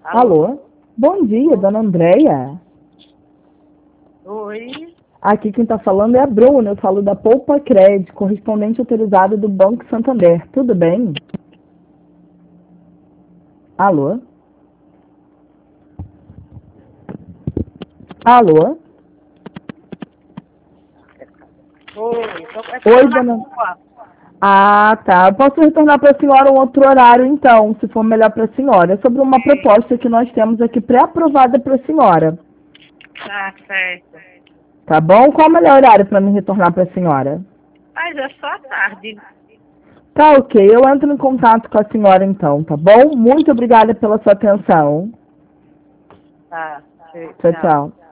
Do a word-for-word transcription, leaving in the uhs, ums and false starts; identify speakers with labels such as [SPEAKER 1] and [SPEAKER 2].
[SPEAKER 1] Alô?
[SPEAKER 2] Alô? Bom dia, dona Andréia.
[SPEAKER 1] Oi?
[SPEAKER 2] Aqui quem está falando é a Bruna, eu falo da Poupa Cred, correspondente autorizado do Banco Santander. Tudo bem? Alô? Alô?
[SPEAKER 1] Oi, tô
[SPEAKER 2] Oi,
[SPEAKER 1] passando na
[SPEAKER 2] dona...
[SPEAKER 1] rua.
[SPEAKER 2] Ah, tá. Eu posso retornar para a senhora um outro horário, então, se for melhor para a senhora. É sobre uma proposta que nós temos aqui pré-aprovada para a senhora.
[SPEAKER 1] Tá certo.
[SPEAKER 2] Tá bom? Qual o melhor horário para me retornar para a senhora?
[SPEAKER 1] Mas é só tarde.
[SPEAKER 2] Tá ok, eu entro em contato com a senhora então, tá bom? Muito obrigada pela sua atenção.
[SPEAKER 1] Tá,
[SPEAKER 2] Tchau,
[SPEAKER 1] tchau.
[SPEAKER 2] tchau.